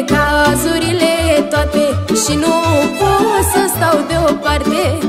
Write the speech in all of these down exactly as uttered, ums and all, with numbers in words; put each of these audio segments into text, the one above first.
necazurile toate și nu pot să stau deoparte.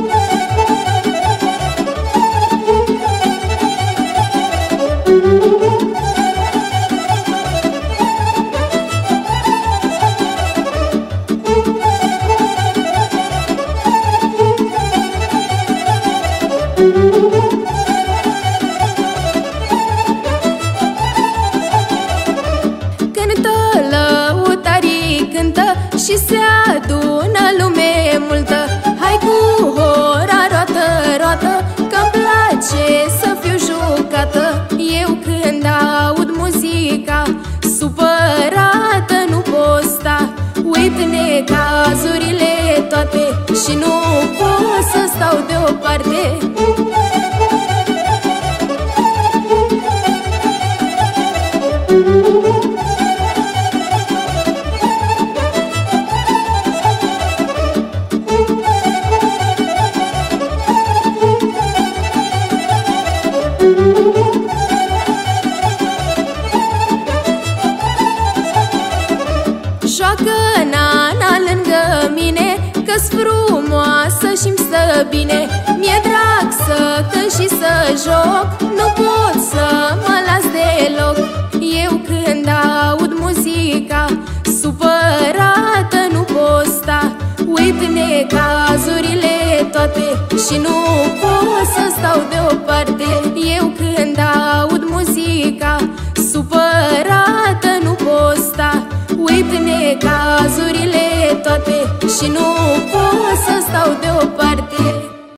Cântă lăutarii, cântă și se adună lume multă. Hai cu hora, roată, roată, că-mi place să fiu jucată. Eu când aud muzica supărată nu pot sta. Uit necazurile toate și nu pot să stau deoparte. Joacă nana lângă mine, că-s frumoasă și-mi stă bine. Mi-e drag să cânt și să joc, nu pot să mă las deloc. Eu când aud muzica supărată nu pot sta. Uit necazurile toate și nu pot să stau deoparte. Eu când aud muzica supărată nu pot sta. Uit necazurile toate și nu pot să stau deoparte.